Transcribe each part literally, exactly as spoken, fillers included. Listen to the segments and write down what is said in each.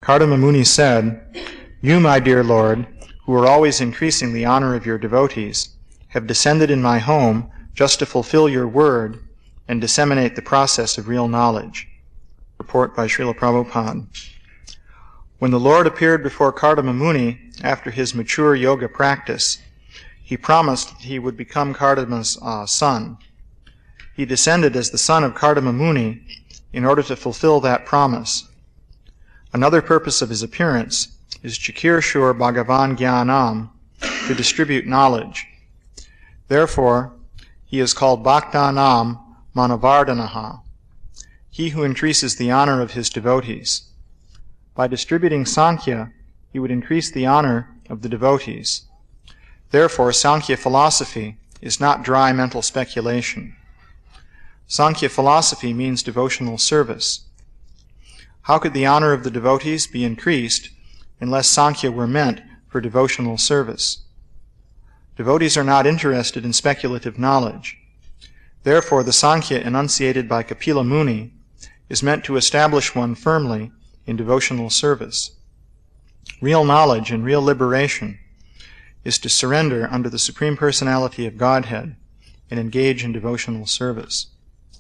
Kardama Muni said, "You, my dear Lord, who are always increasing the honor of your devotees, have descended in my home just to fulfill your word and disseminate the process of real knowledge." Report by Srila Prabhupada. When the Lord appeared before Kardama Muni after his mature yoga practice, he promised that he would become Kardama's uh, son. He descended as the son of Kardama Muni in order to fulfill that promise. Another purpose of his appearance is Chakir Shur Bhagavan Gyanam, to distribute knowledge. Therefore, he is called Bhaktanam Manavardanaha, he who increases the honor of his devotees. By distributing Sankhya, he would increase the honor of the devotees. Therefore, Sankhya philosophy is not dry mental speculation. Sankhya philosophy means devotional service. How could the honor of the devotees be increased unless Sankhya were meant for devotional service? Devotees are not interested in speculative knowledge. Therefore, the Sankhya enunciated by Kapila Muni is meant to establish one firmly in devotional service. Real knowledge and real liberation is to surrender under the Supreme Personality of Godhead and engage in devotional service.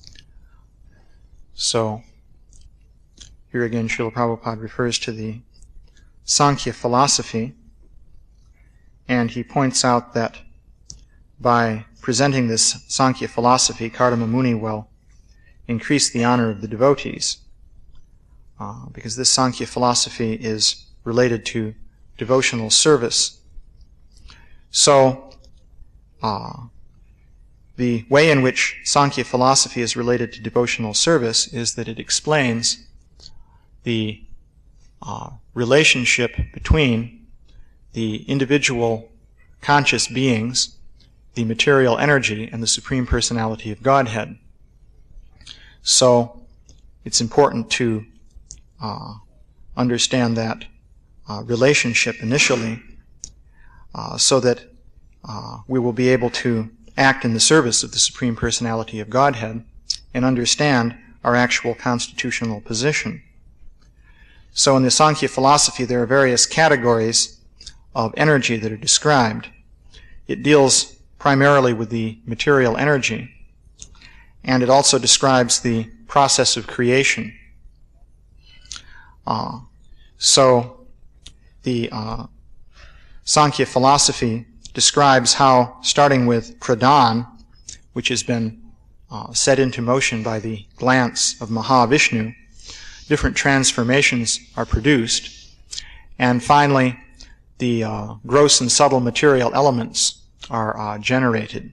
So, here again, Srila Prabhupada refers to the Sankhya philosophy, and he points out that by presenting this Sankhya philosophy, Kardama Muni will increase the honor of the devotees, uh, because this Sankhya philosophy is related to devotional service. So, uh, the way in which Sankhya philosophy is related to devotional service is that it explains the uh, relationship between the individual conscious beings, the material energy, and the Supreme Personality of Godhead. So, it's important to uh, understand that uh, relationship initially, uh, so that uh, we will be able to act in the service of the Supreme Personality of Godhead and understand our actual constitutional position. So in the Sankhya philosophy, there are various categories of energy that are described. It deals primarily with the material energy, and it also describes the process of creation. Uh, so the uh, Sankhya philosophy describes how, starting with pradhan, which has been uh, set into motion by the glance of Mahavishnu, different transformations are produced, and finally the uh, gross and subtle material elements are uh, generated.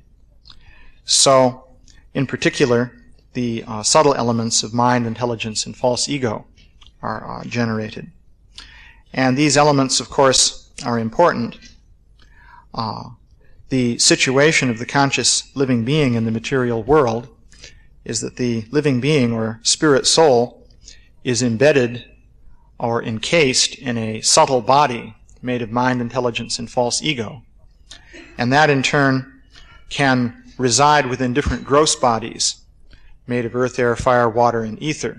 So, in particular, the uh, subtle elements of mind, intelligence, and false ego are uh, generated. And these elements, of course, are important. Uh, the situation of the conscious living being in the material world is that the living being, or spirit soul, is embedded or encased in a subtle body made of mind, intelligence, and false ego. And that, in turn, can reside within different gross bodies made of earth, air, fire, water, and ether.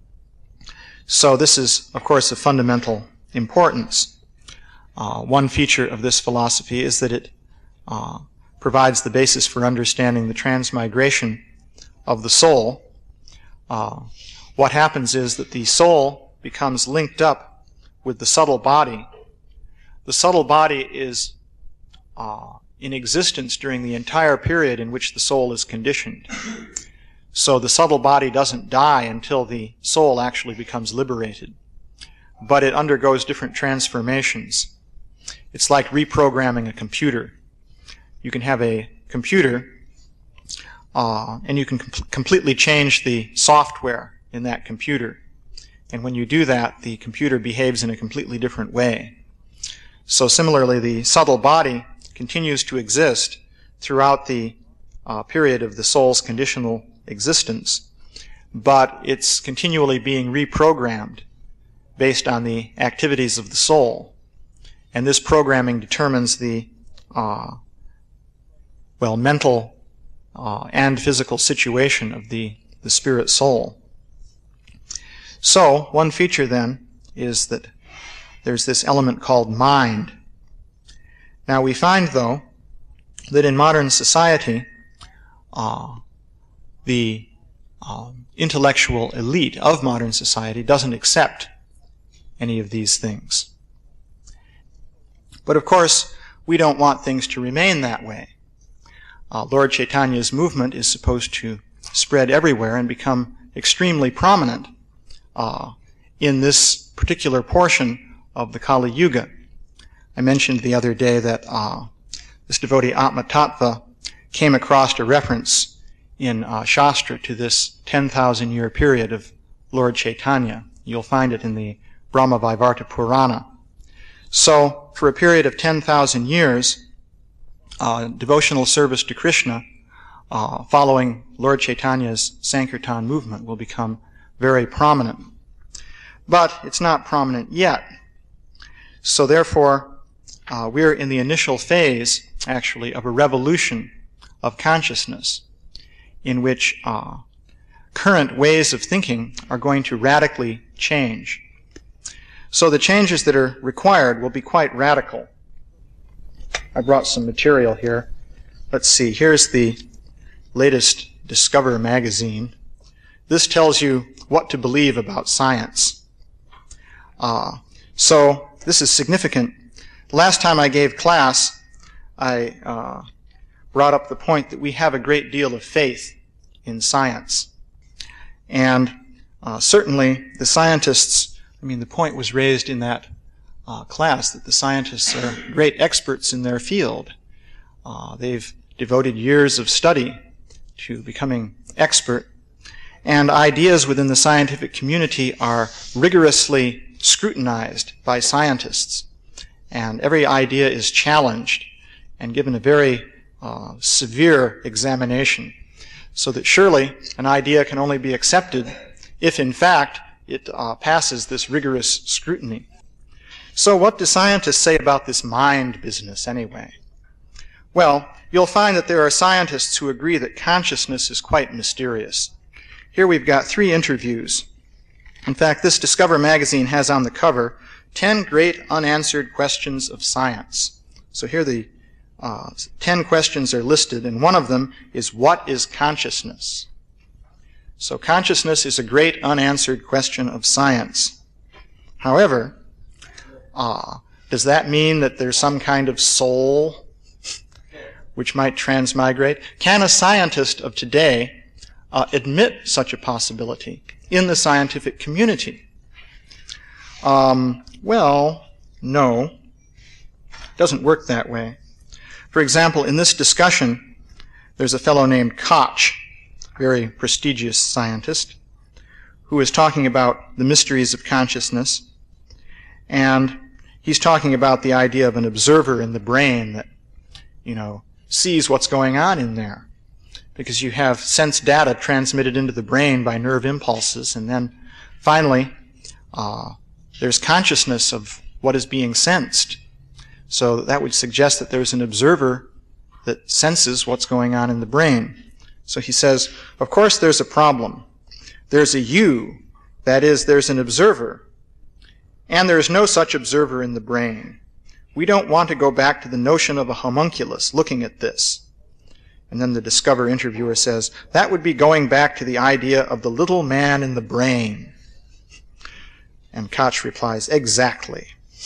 So this is, of course, of fundamental importance. Uh, one feature of this philosophy is that it uh, provides the basis for understanding the transmigration of the soul. Uh, what happens is that the soul becomes linked up with the subtle body. The subtle body is uh, in existence during the entire period in which the soul is conditioned. So the subtle body doesn't die until the soul actually becomes liberated. But it undergoes different transformations. It's like reprogramming a computer. You can have a computer, uh, and you can com- completely change the software in that computer. And when you do that, the computer behaves in a completely different way. So similarly, the subtle body continues to exist throughout the uh, period of the soul's conditional existence, but it's continually being reprogrammed based on the activities of the soul. And this programming determines the, uh, well, mental uh, and physical situation of the, the spirit soul. So, one feature then is that there's this element called mind. Now we find, though, that in modern society, uh, the uh, intellectual elite of modern society doesn't accept any of these things. But of course, we don't want things to remain that way. Uh, Lord Chaitanya's movement is supposed to spread everywhere and become extremely prominent uh, in this particular portion of the Kali Yuga. I mentioned the other day that uh, this devotee Atma Tattva came across a reference in uh, Shastra to this ten thousand year period of Lord Chaitanya. You'll find it in the Brahma Vaivarta Purana. So, for a period of ten thousand years, uh, devotional service to Krishna uh, following Lord Chaitanya's Sankirtan movement will become very prominent. But it's not prominent yet. So therefore, uh, we're in the initial phase, actually, of a revolution of consciousness in which uh, current ways of thinking are going to radically change. So the changes that are required will be quite radical. I brought some material here. Let's see, here's the latest Discover magazine. This tells you what to believe about science. Uh, so this is significant. Last time I gave class, I uh, brought up the point that we have a great deal of faith in science. And uh, certainly the scientists, I mean, the point was raised in that uh, class that the scientists are great experts in their field. Uh, they've devoted years of study to becoming expert, and ideas within the scientific community are rigorously scrutinized by scientists, and every idea is challenged and given a very uh, severe examination, so that surely an idea can only be accepted if in fact it uh, passes this rigorous scrutiny. So what do scientists say about this mind business anyway? Well, you'll find that there are scientists who agree that consciousness is quite mysterious. Here we've got three interviews. In fact, this Discover magazine has on the cover ten great unanswered questions of science. So here the uh, ten questions are listed, and one of them is, what is consciousness? So consciousness is a great unanswered question of science. However, uh, does that mean that there's some kind of soul which might transmigrate? Can a scientist of today uh, admit such a possibility in the scientific community? Um, well, no. It doesn't work that way. For example, in this discussion, there's a fellow named Koch, a very prestigious scientist, who is talking about the mysteries of consciousness, and he's talking about the idea of an observer in the brain that, you know, sees what's going on in there. Because you have sense data transmitted into the brain by nerve impulses, and then finally uh, there's consciousness of what is being sensed. So that would suggest that there's an observer that senses what's going on in the brain. So he says, of course there's a problem. There's a you, that is, there's an observer, and there's no such observer in the brain. We don't want to go back to the notion of a homunculus looking at this. And then the Discover interviewer says, that would be going back to the idea of the little man in the brain. And Koch replies, exactly.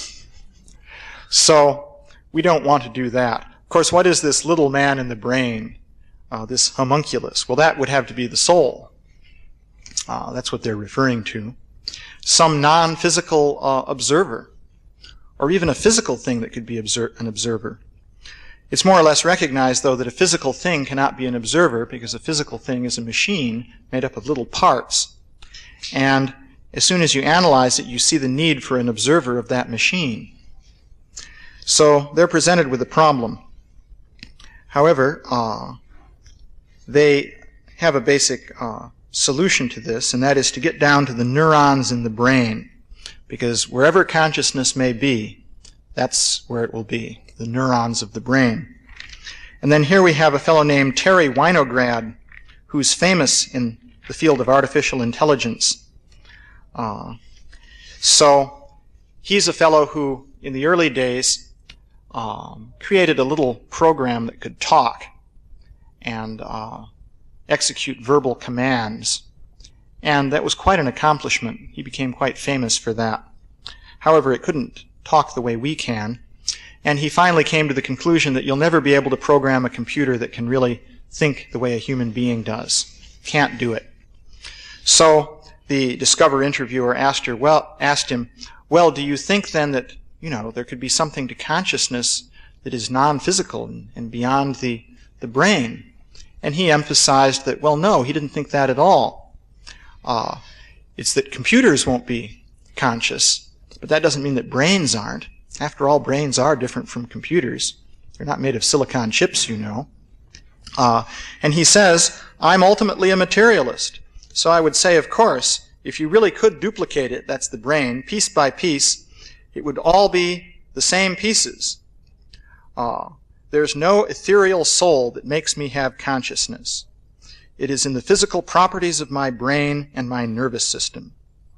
So we don't want to do that. Of course, what is this little man in the brain, uh, this homunculus? Well, that would have to be the soul. Uh, that's what they're referring to. Some non-physical uh, observer, or even a physical thing that could be obser- an observer. It's more or less recognized, though, that a physical thing cannot be an observer because a physical thing is a machine made up of little parts. And as soon as you analyze it, you see the need for an observer of that machine. So they're presented with a problem. However, uh, they have a basic uh, solution to this, and that is to get down to the neurons in the brain. Because wherever consciousness may be, that's where it will be. The neurons of the brain. And then here we have a fellow named Terry Winograd, who's famous in the field of artificial intelligence. Uh, so he's a fellow who, in the early days, um, created a little program that could talk and uh, execute verbal commands. And that was quite an accomplishment. He became quite famous for that. However, it couldn't talk the way we can. And he finally came to the conclusion that you'll never be able to program a computer that can really think the way a human being does. Can't do it. So the Discover interviewer asked her, well, asked him, well, do you think then that, you know, there could be something to consciousness that is non-physical and, and beyond the, the brain? And he emphasized that, well, no, he didn't think that at all. Uh, it's that computers won't be conscious, but that doesn't mean that brains aren't. After all, brains are different from computers. They're not made of silicon chips, you know. Uh, and he says, I'm ultimately a materialist. So I would say, of course, if you really could duplicate it, that's the brain, piece by piece, it would all be the same pieces. Uh, there's no ethereal soul that makes me have consciousness. It is in the physical properties of my brain and my nervous system.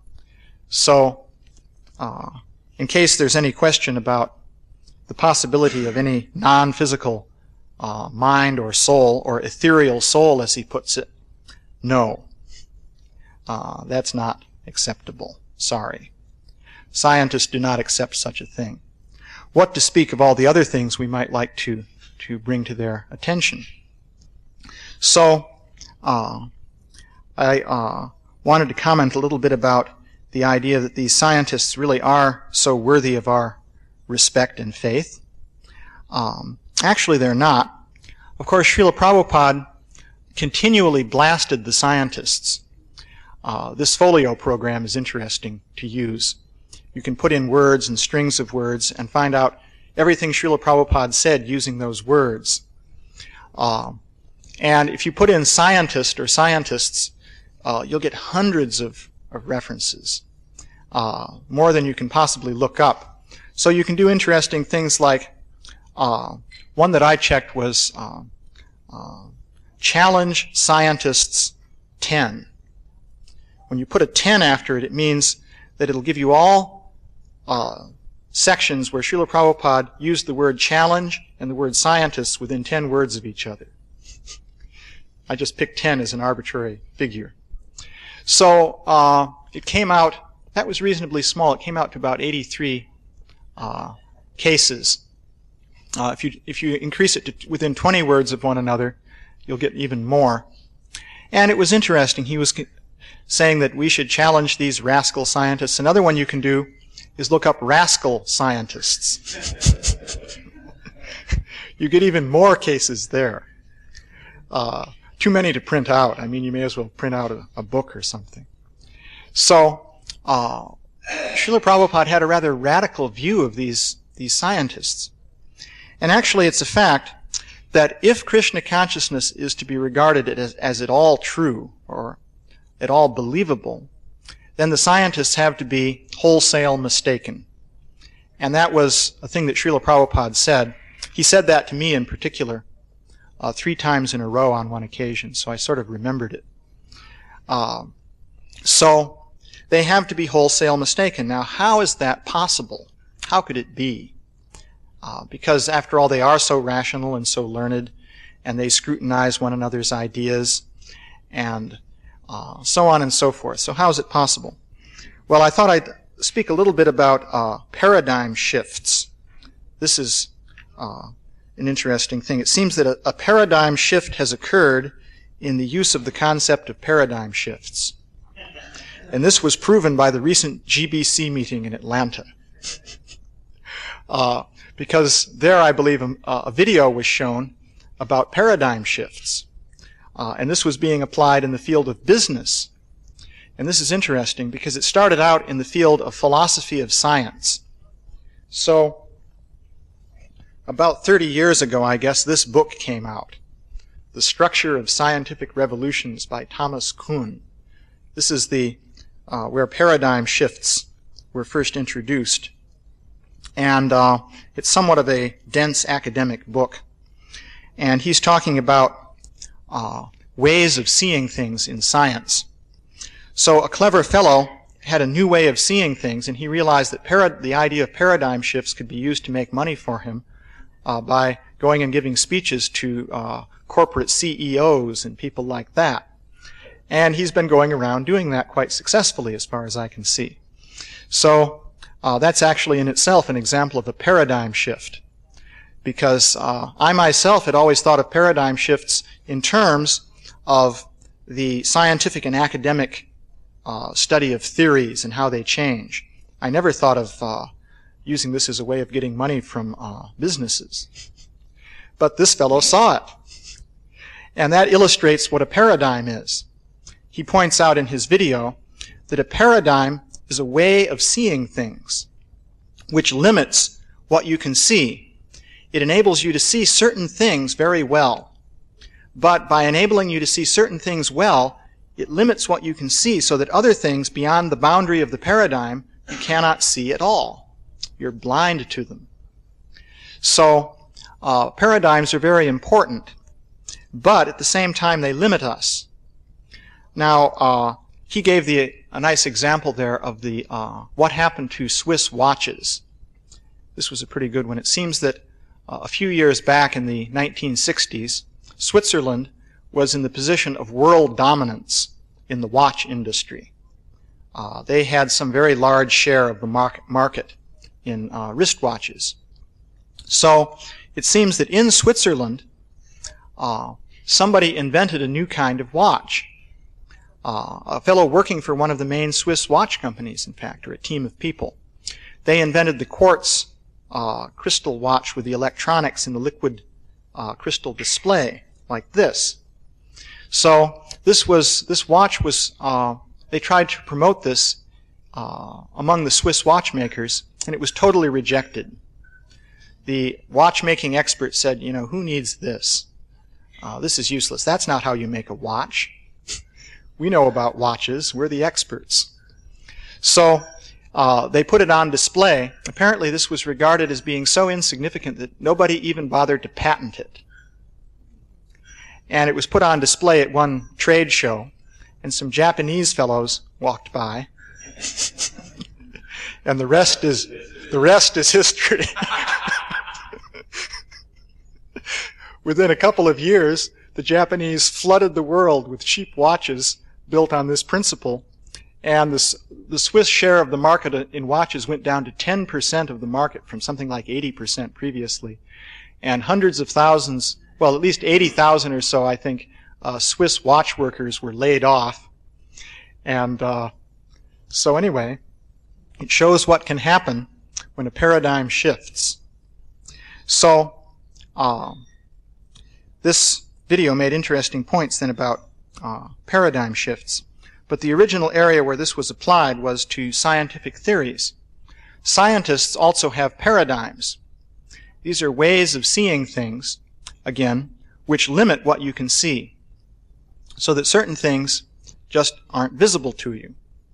So, uh, in case there's any question about the possibility of any non-physical uh, mind or soul, or ethereal soul, as he puts it, no. Uh, that's not acceptable. Sorry. Scientists do not accept such a thing. What to speak of all the other things we might like to, to bring to their attention. So, uh, I uh, wanted to comment a little bit about the idea that these scientists really are so worthy of our respect and faith. Um, actually, they're not. Of course, Srila Prabhupada continually blasted the scientists. Uh, this folio program is interesting to use. You can put in words and strings of words and find out everything Srila Prabhupada said using those words. Uh, and if you put in scientist or scientists, uh, you'll get hundreds of, of references, uh, more than you can possibly look up. So you can do interesting things like, uh, one that I checked was uh, uh, Challenge Scientists ten. When you put a ten after it, it means that it'll give you all uh, sections where Srila Prabhupada used the word challenge and the word scientists within ten words of each other. I just picked ten as an arbitrary figure. So uh, it came out, that was reasonably small, it came out to about eighty-three uh, cases. Uh, if you if you increase it to within twenty words of one another, you'll get even more. And it was interesting. He was saying that we should challenge these rascal scientists. Another one you can do is look up rascal scientists. You get even more cases there. Uh, too many to print out. I mean, you may as well print out a, a book or something. So, uh, Srila Prabhupada had a rather radical view of these, these scientists. And actually, it's a fact that if Krishna consciousness is to be regarded as, as at all true, or at all believable, then the scientists have to be wholesale mistaken. And that was a thing that Srila Prabhupada said. He said that to me in particular uh, three times in a row on one occasion, so I sort of remembered it. Uh, so they have to be wholesale mistaken. Now, how is that possible? How could it be? Uh, because, after all, they are so rational and so learned, and they scrutinize one another's ideas, and uh, so on and so forth. So how is it possible? Well, I thought I'd speak a little bit about uh, paradigm shifts. This is uh, an interesting thing. It seems that a, a paradigm shift has occurred in the use of the concept of paradigm shifts. And this was proven by the recent G B C meeting in Atlanta. Uh, because there, I believe, a, a video was shown about paradigm shifts. Uh, and this was being applied in the field of business. And this is interesting because it started out in the field of philosophy of science. So, about thirty years ago, I guess, this book came out. The Structure of Scientific Revolutions by Thomas Kuhn. This is the uh, where paradigm shifts were first introduced. And uh, it's somewhat of a dense academic book. And he's talking about uh, ways of seeing things in science. So a clever fellow had a new way of seeing things, and he realized that para- the idea of paradigm shifts could be used to make money for him uh, by going and giving speeches to uh, corporate C E Os and people like that. And he's been going around doing that quite successfully, as far as I can see. So uh, that's actually in itself an example of a paradigm shift, because uh, I myself had always thought of paradigm shifts in terms of the scientific and academic uh, study of theories and how they change. I never thought of uh, using this as a way of getting money from uh, businesses. But this fellow saw it. And that illustrates what a paradigm is. He points out in his video that a paradigm is a way of seeing things which limits what you can see. It enables you to see certain things very well. But by enabling you to see certain things well, it limits what you can see so that other things beyond the boundary of the paradigm you cannot see at all. You're blind to them. So uh, paradigms are very important, but at the same time they limit us. Now, uh, he gave the, a nice example there of the uh, what happened to Swiss watches. This was a pretty good one. It seems that uh, a few years back in the nineteen sixties, Switzerland was in the position of world dominance in the watch industry. Uh, they had some very large share of the mar- market in uh, wristwatches. So it seems that in Switzerland, uh, somebody invented a new kind of watch. Uh, a fellow working for one of the main Swiss watch companies, in fact, or a team of people. They invented the quartz uh, crystal watch with the electronics in the liquid uh, crystal display, like this. So this was this watch was uh, they tried to promote this uh, among the Swiss watchmakers, and it was totally rejected. The watchmaking expert said, you know, who needs this? Uh, this is useless. That's not how you make a watch. We know about watches. We're the experts. So uh, they put it on display. Apparently this was regarded as being so insignificant that nobody even bothered to patent it. And it was put on display at one trade show, and some Japanese fellows walked by. And the rest is the rest is history. Within a couple of years, the Japanese flooded the world with cheap watches built on this principle, and the, the Swiss share of the market in watches went down to ten percent of the market from something like eighty percent previously. And hundreds of thousands, well, at least eighty thousand or so, I think, uh, Swiss watch workers were laid off. And uh, so anyway, it shows what can happen when a paradigm shifts. So uh, this video made interesting points then about uh, paradigm shifts. But the original area where this was applied was to scientific theories. Scientists also have paradigms. These are ways of seeing things, again, which limit what you can see, so that certain things just aren't visible to you.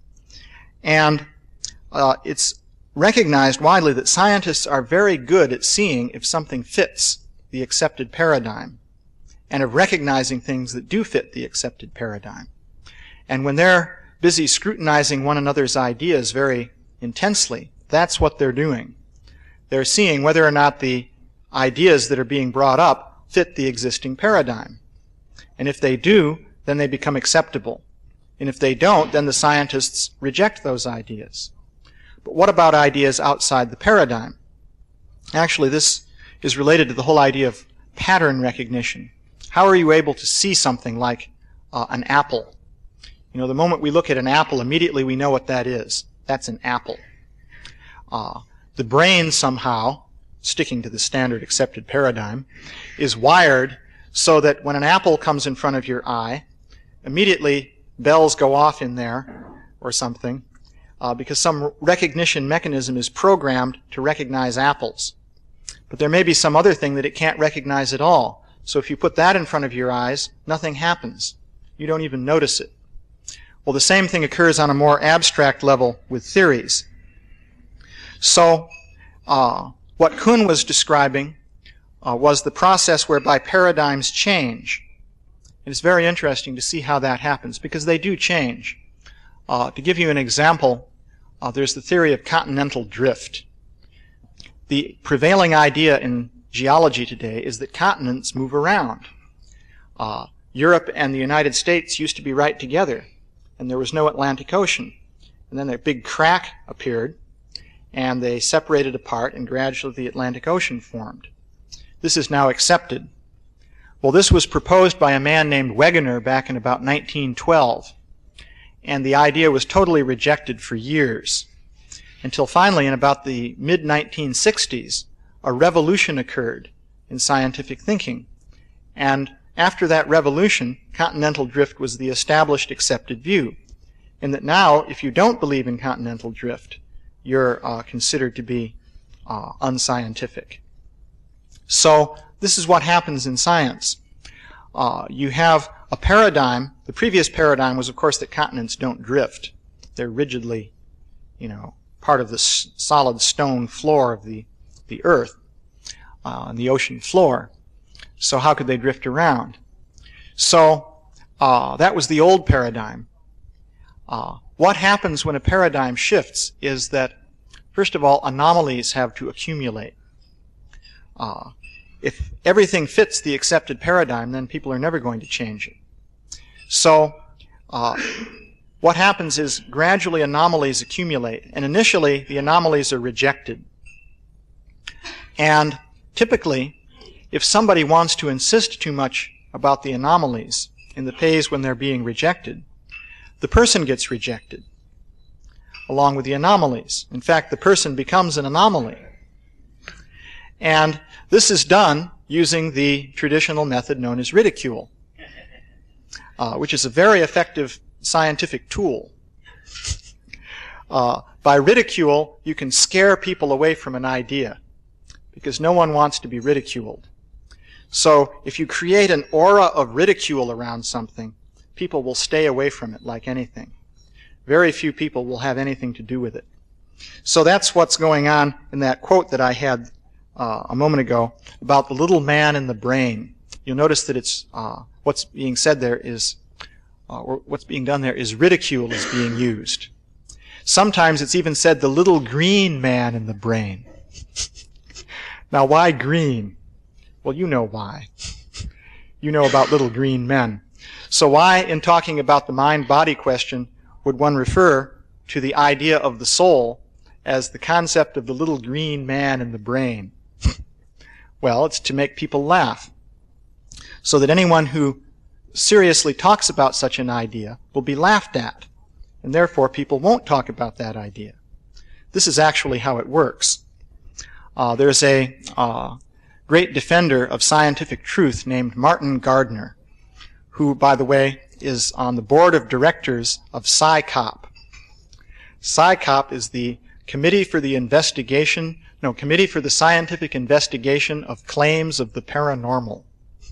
And uh, it's recognized widely that scientists are very good at seeing if something fits the accepted paradigm, and of recognizing things that do fit the accepted paradigm. And when they're busy scrutinizing one another's ideas very intensely, that's what they're doing. They're seeing whether or not the ideas that are being brought up fit the existing paradigm. And if they do, then they become acceptable. And if they don't, then the scientists reject those ideas. But what about ideas outside the paradigm? Actually, this is related to the whole idea of pattern recognition. How are you able to see something like uh, an apple? You know, the moment we look at an apple, immediately we know what that is. That's an apple. Uh, the brain somehow, sticking to the standard accepted paradigm, is wired so that when an apple comes in front of your eye, immediately bells go off in there or something, uh, because some recognition mechanism is programmed to recognize apples. But there may be some other thing that it can't recognize at all. So if you put that in front of your eyes, nothing happens. You don't even notice it. Well, the same thing occurs on a more abstract level with theories. So uh, what Kuhn was describing uh, was the process whereby paradigms change. It's very interesting to see how that happens, because they do change. Uh, to give you an example, uh, there's the theory of continental drift. The prevailing idea in geology today is that continents move around. Uh, Europe and the United States used to be right together, and there was no Atlantic Ocean. And then a big crack appeared, and they separated apart, and gradually the Atlantic Ocean formed. This is now accepted. Well, this was proposed by a man named Wegener back in about nineteen twelve, and the idea was totally rejected for years, until finally in about the mid nineteen sixties, a revolution occurred in scientific thinking. And after that revolution, continental drift was the established accepted view, in that now, if you don't believe in continental drift, you're uh, considered to be uh, unscientific. So this is what happens in science. Uh, you have a paradigm. The previous paradigm was, of course, that continents don't drift. They're rigidly, you know, part of the s- solid stone floor of the, the earth, uh, and the ocean floor. So how could they drift around? So uh, that was the old paradigm. Uh, what happens when a paradigm shifts is that, first of all, anomalies have to accumulate. Uh, if everything fits the accepted paradigm, then people are never going to change it. So uh, what happens is gradually anomalies accumulate, and initially the anomalies are rejected. And typically, if somebody wants to insist too much about the anomalies in the phase when they're being rejected, the person gets rejected, along with the anomalies. In fact, the person becomes an anomaly. And this is done using the traditional method known as ridicule, uh, which is a very effective scientific tool. Uh, by ridicule, you can scare people away from an idea, because no one wants to be ridiculed. So if you create an aura of ridicule around something, people will stay away from it like anything. Very few people will have anything to do with it. So that's what's going on in that quote that I had uh, a moment ago about the little man in the brain. You'll notice that it's uh, what's being said there is, uh, or what's being done there is ridicule is being used. Sometimes it's even said the little green man in the brain. Now, why green? Well, you know why. You know about little green men. So why, in talking about the mind-body question, would one refer to the idea of the soul as the concept of the little green man in the brain? Well, it's to make people laugh, so that anyone who seriously talks about such an idea will be laughed at, and therefore people won't talk about that idea. This is actually how it works. Uh, there's a uh, great defender of scientific truth named Martin Gardner, who, by the way, is on the board of directors of SciCop. SciCop is the Committee for the Investigation, no, Committee for the Scientific Investigation of Claims of the Paranormal.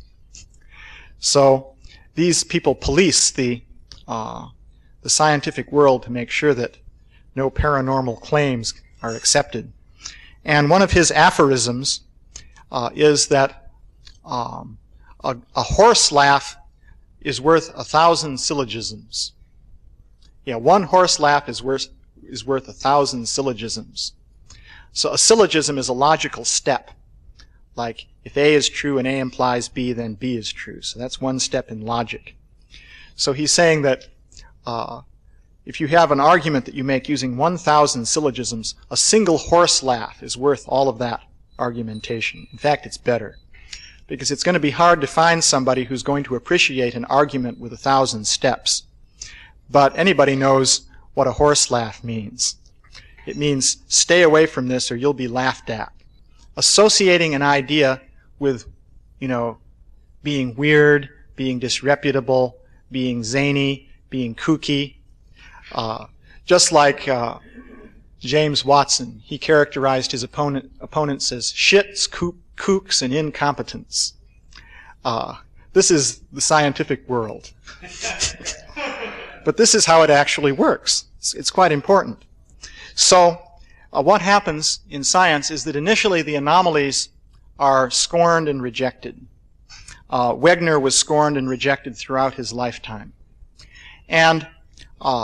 So these people police the uh, the scientific world to make sure that no paranormal claims are accepted. And one of his aphorisms uh, is that um, a, a horse laugh is worth a thousand syllogisms. Yeah, one horse laugh is worth is worth a thousand syllogisms. So a syllogism is a logical step. Like, if A is true and A implies B, then B is true. So that's one step in logic. So he's saying that uh, if you have an argument that you make using one thousand syllogisms, a single horse laugh is worth all of that argumentation. In fact, it's better, because it's going to be hard to find somebody who's going to appreciate an argument with a thousand steps. But anybody knows what a horse laugh means. It means stay away from this or you'll be laughed at. Associating an idea with, you know, being weird, being disreputable, being zany, being kooky. Uh, just like uh, James Watson, he characterized his opponent, opponents as shits, kook, kooks, and incompetents. Uh, this is the scientific world. But this is how it actually works. It's, it's quite important. So uh, what happens in science is that initially the anomalies are scorned and rejected. Uh, Wegener was scorned and rejected throughout his lifetime. And, uh, but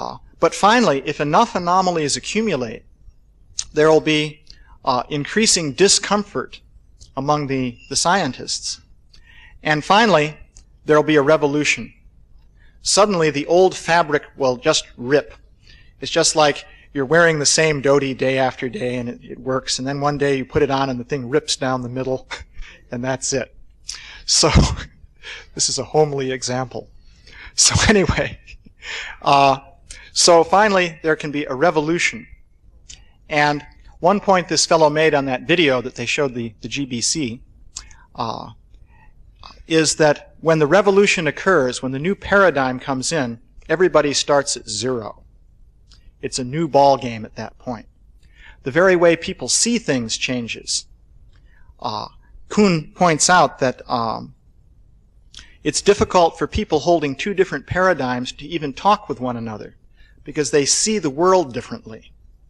But finally, if enough anomalies accumulate, there will be uh, increasing discomfort among the, the scientists. And finally, there will be a revolution. Suddenly, the old fabric will just rip. It's just like you're wearing the same dhoti day after day, and it, it works, and then one day you put it on and the thing rips down the middle, and that's it. So, this is a homely example. So anyway, uh, so finally, there can be a revolution. And one point this fellow made on that video that they showed the, the G B C uh, is that when the revolution occurs, when the new paradigm comes in, everybody starts at zero. It's a new ball game at that point. The very way people see things changes. Uh, Kuhn points out that um, it's difficult for people holding two different paradigms to even talk with one another because they see the world differently.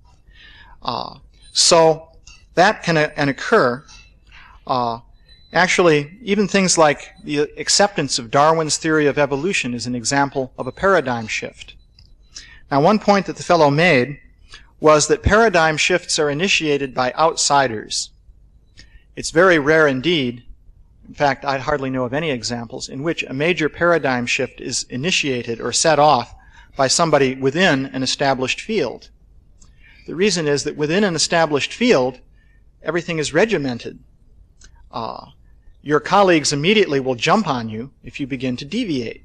Uh, so that can, uh, can occur. Uh, actually, even things like the acceptance of Darwin's theory of evolution is an example of a paradigm shift. Now, one point that the fellow made was that paradigm shifts are initiated by outsiders. It's very rare indeed, in fact, I hardly know of any examples, in which a major paradigm shift is initiated or set off by somebody within an established field. The reason is that within an established field, everything is regimented. Uh, your colleagues immediately will jump on you if you begin to deviate.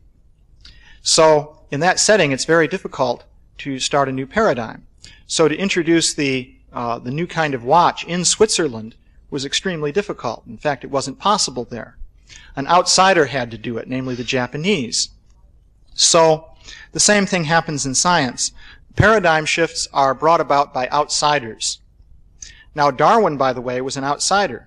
So, in that setting, it's very difficult to start a new paradigm. So to introduce the, uh, the new kind of watch in Switzerland was extremely difficult. In fact, it wasn't possible there. An outsider had to do it, namely the Japanese. So the same thing happens in science. Paradigm shifts are brought about by outsiders. Now, Darwin, by the way, was an outsider.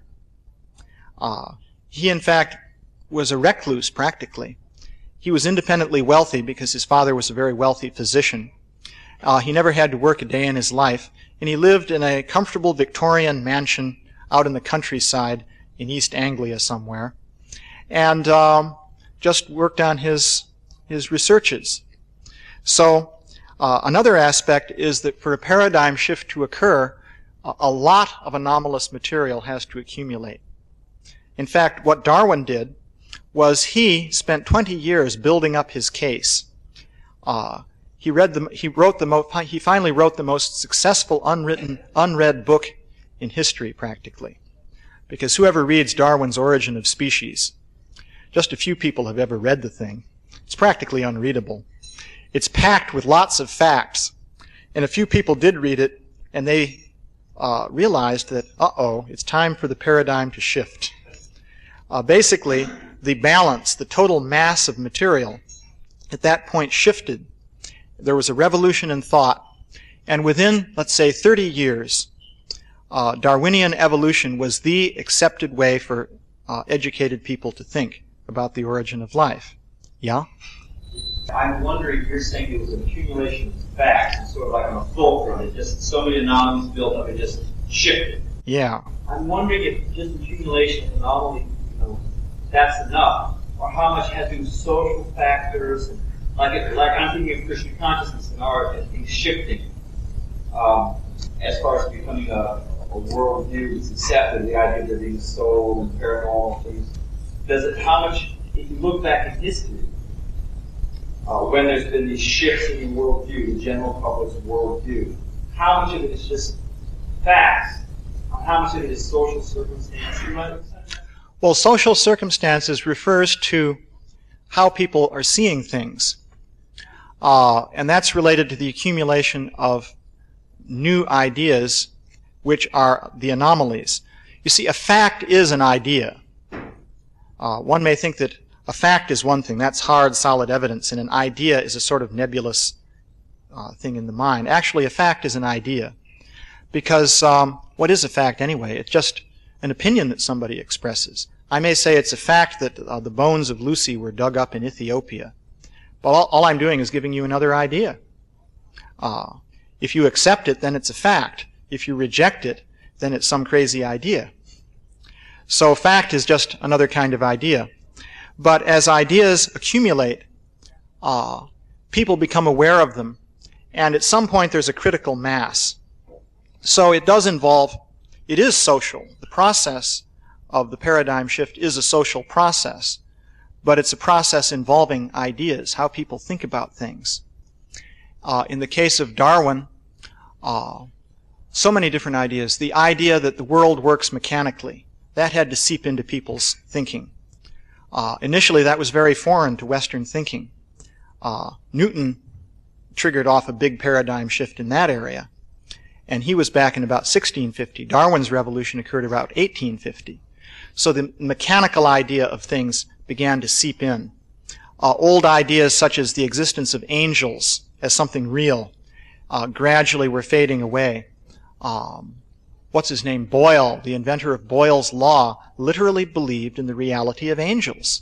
Uh, he, in fact, was a recluse, practically. He was independently wealthy because his father was a very wealthy physician. Uh, he never had to work a day in his life, and he lived in a comfortable Victorian mansion out in the countryside in East Anglia somewhere, and um, just worked on his, his researches. So uh, another aspect is that for a paradigm shift to occur, a, a lot of anomalous material has to accumulate. In fact, what Darwin did was he spent twenty years building up his case. Uh, he read the, he wrote the mo he finally wrote the most successful unwritten, unread book in history, practically, because whoever reads Darwin's Origin of Species, just a few people have ever read the thing. It's practically unreadable. It's packed with lots of facts, and a few people did read it, and they uh, realized that, uh-oh, it's time for the paradigm to shift. Uh, basically, the balance, the total mass of material, at that point shifted. There was a revolution in thought, and within, let's say, thirty years, uh, Darwinian evolution was the accepted way for uh, educated people to think about the origin of life. Yeah? I'm wondering, you're saying it was an accumulation of facts, sort of like on a fulcrum, it just so many anomalies built up, it just shifted. Yeah. I'm wondering if just accumulation of anomalies, you know, that's enough, or how much has to do with social factors, and like it, like I'm thinking of Christian consciousness and art as things shifting, um, as far as becoming a, a worldview that's accepted, the idea of there being a soul and paranormal things. Does it? How much? If you look back in history, uh, when there's been these shifts in the worldview, the general public's worldview, how much of it is just facts? How much of it is social circumstances? Well, social circumstances refers to how people are seeing things. Uh, and that's related to the accumulation of new ideas, which are the anomalies. You see, a fact is an idea. Uh, one may think that a fact is one thing. That's hard, solid evidence, and an idea is a sort of nebulous uh, thing in the mind. Actually, a fact is an idea. Because um, what is a fact anyway? It's just an opinion that somebody expresses. I may say it's a fact that uh, the bones of Lucy were dug up in Ethiopia. But all, all I'm doing is giving you another idea. Uh, if you accept it, then it's a fact. If you reject it, then it's some crazy idea. So fact is just another kind of idea. But as ideas accumulate, uh, people become aware of them, And at some point there's a critical mass. So it does involve, it is social. The process of the paradigm shift is a social process, but it's a process involving ideas, how people think about things. Uh, in the case of Darwin, uh, so many different ideas. The idea that the world works mechanically, that had to seep into people's thinking. Uh, initially, that was very foreign to Western thinking. Uh, Newton triggered off a big paradigm shift in that area, and he was back in about sixteen fifty. Darwin's revolution occurred about eighteen fifty. So the mechanical idea of things began to seep in. Uh, old ideas such as the existence of angels as something real uh, gradually were fading away. Um, what's his name? Boyle, the inventor of Boyle's Law, literally believed in the reality of angels.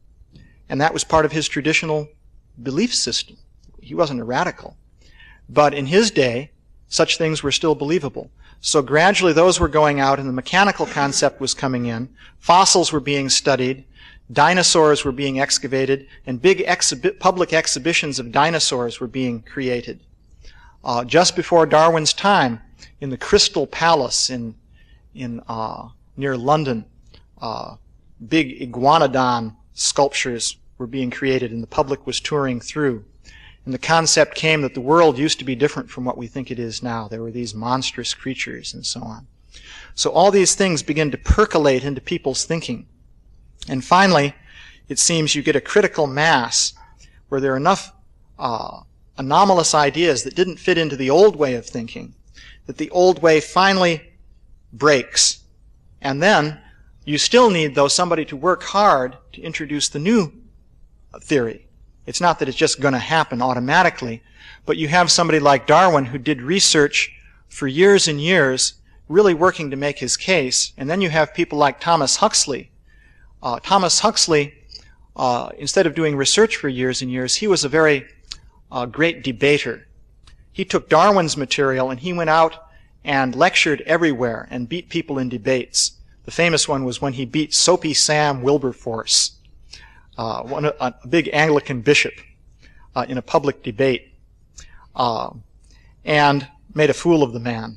And that was part of his traditional belief system. He wasn't a radical. But in his day, such things were still believable. So gradually those were going out and the mechanical concept was coming in. Fossils were being studied. Dinosaurs were being excavated. And big exhibi- public exhibitions of dinosaurs were being created. Uh, just before Darwin's time, in the Crystal Palace in in uh, near London, uh, big iguanodon sculptures were being created and the public was touring through. And the concept came that the world used to be different from what we think it is now. There were these monstrous creatures and so on. So all these things begin to percolate into people's thinking. And finally, it seems you get a critical mass where there are enough uh, anomalous ideas that didn't fit into the old way of thinking that the old way finally breaks. And then you still need, though, somebody to work hard to introduce the new theory. It's not that it's just going to happen automatically, but you have somebody like Darwin who did research for years and years, really working to make his case. And then you have people like Thomas Huxley. Uh, Thomas Huxley, uh, instead of doing research for years and years, he was a very uh, great debater. He took Darwin's material and he went out and lectured everywhere and beat people in debates. The famous one was when he beat Soapy Sam Wilberforce, uh, one, a, a big Anglican bishop, uh, in a public debate, uh, and made a fool of the man.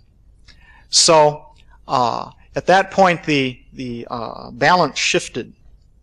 So uh, at that point, the the uh, balance shifted.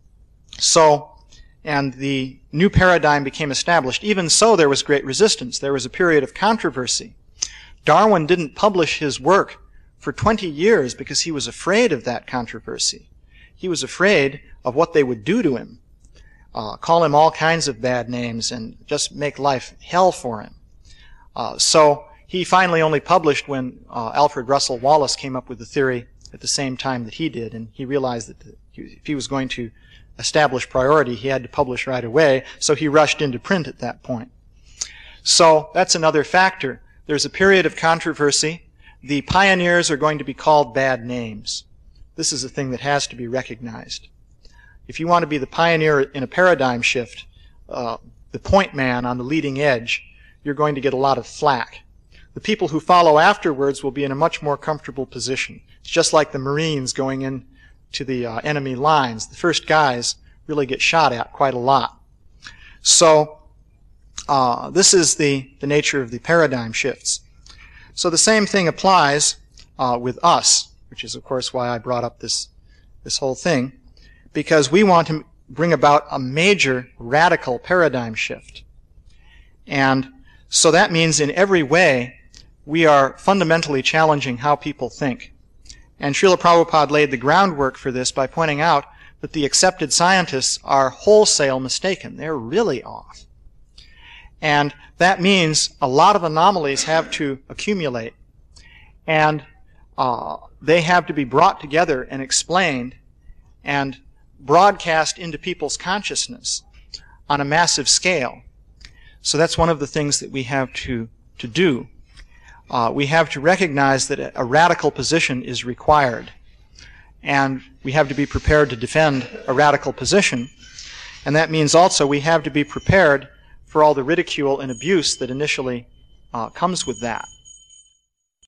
So. And the new paradigm became established. Even so, there was great resistance. There was a period of controversy. Darwin didn't publish his work for twenty years because he was afraid of that controversy. He was afraid of what they would do to him, uh, call him all kinds of bad names, and just make life hell for him. Uh, so he finally only published when uh, Alfred Russel Wallace came up with the theory at the same time that he did, and he realized that the, if he was going to establish priority, he had to publish right away, so he rushed into print at that point. So that's another factor. There's a period of controversy. The pioneers are going to be called bad names. This is a thing that has to be recognized. If you want to be the pioneer in a paradigm shift, uh, the point man on the leading edge, you're going to get a lot of flack. The people who follow afterwards will be in a much more comfortable position. It's just like the Marines going in to the uh, enemy lines. The first guys really get shot at quite a lot. So uh, this is the, the nature of the paradigm shifts. So the same thing applies uh, with us, which is, of course, why I brought up this, this whole thing, because we want to bring about a major radical paradigm shift. And so that means in every way we are fundamentally challenging how people think. And Srila Prabhupada laid the groundwork for this by pointing out that the accepted scientists are wholesale mistaken. They're really off. And that means a lot of anomalies have to accumulate. And uh, they have to be brought together and explained and broadcast into people's consciousness on a massive scale. So that's one of the things that we have to, to do. Uh, we have to recognize that a radical position is required. And we have to be prepared to defend a radical position. And that means also we have to be prepared for all the ridicule and abuse that initially uh, comes with that.